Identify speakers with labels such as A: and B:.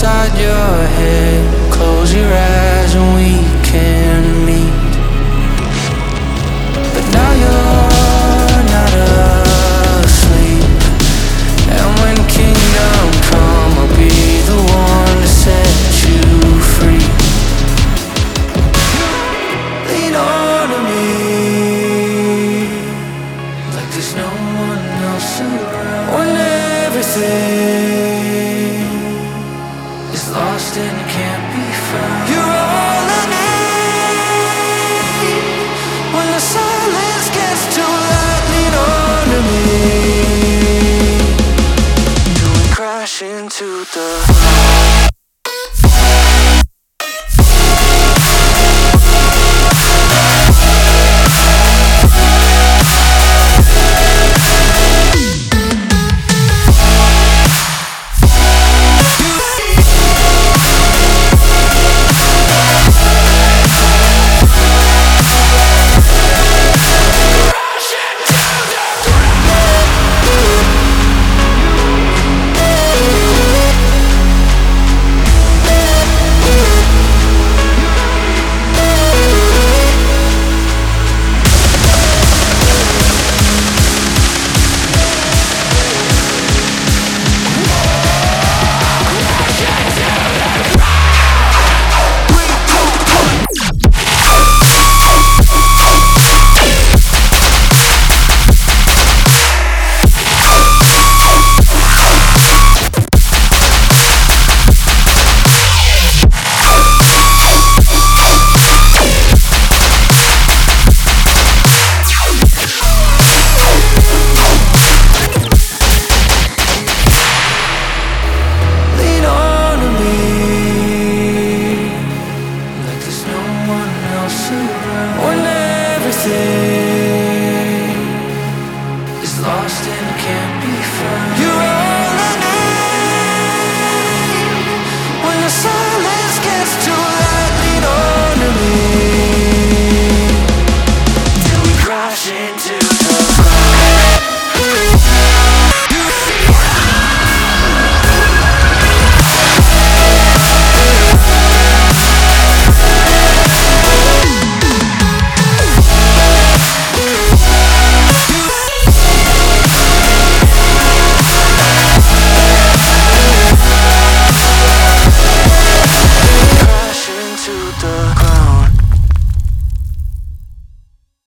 A: inside your head. Close your eyes and we can meet. But now you're not asleep. And when kingdom come, I'll be the one to set you free. Lean on to me like there's no one else around. When everything is lost and can't be found, you're all I need. When the silence gets too loud, lean on to me till we crash into the is lost and can't be found. You're all I need. When the silence gets too loud, lean on to me till we crash into the ground.